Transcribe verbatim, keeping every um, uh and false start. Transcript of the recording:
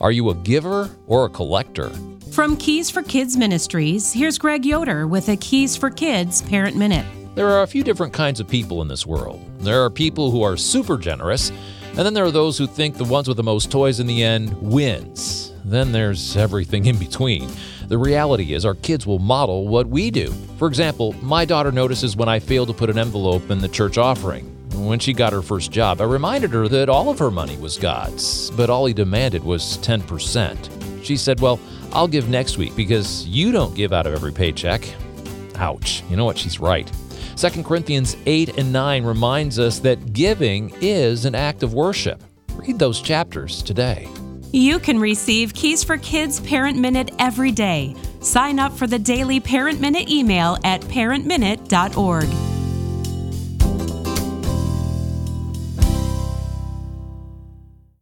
Are you a giver or a collector? From Keys for Kids Ministries, here's Greg Yoder with a Keys for Kids Parent Minute. There are a few different kinds of people in this world. There are people who are super generous, and then there are those who think the ones with the most toys in the end wins. Then there's everything in between. The reality is our kids will model what we do. For example, my daughter notices when I fail to put an envelope in the church offering. When she got her first job, I reminded her that all of her money was God's, but all he demanded was ten percent. She said, well, I'll give next week because you don't give out of every paycheck. Ouch. You know what? She's right. Second Corinthians eight and nine reminds us that giving is an act of worship. Read those chapters today. You can receive Keys for Kids Parent Minute every day. Sign up for the daily Parent Minute email at parent minute dot org.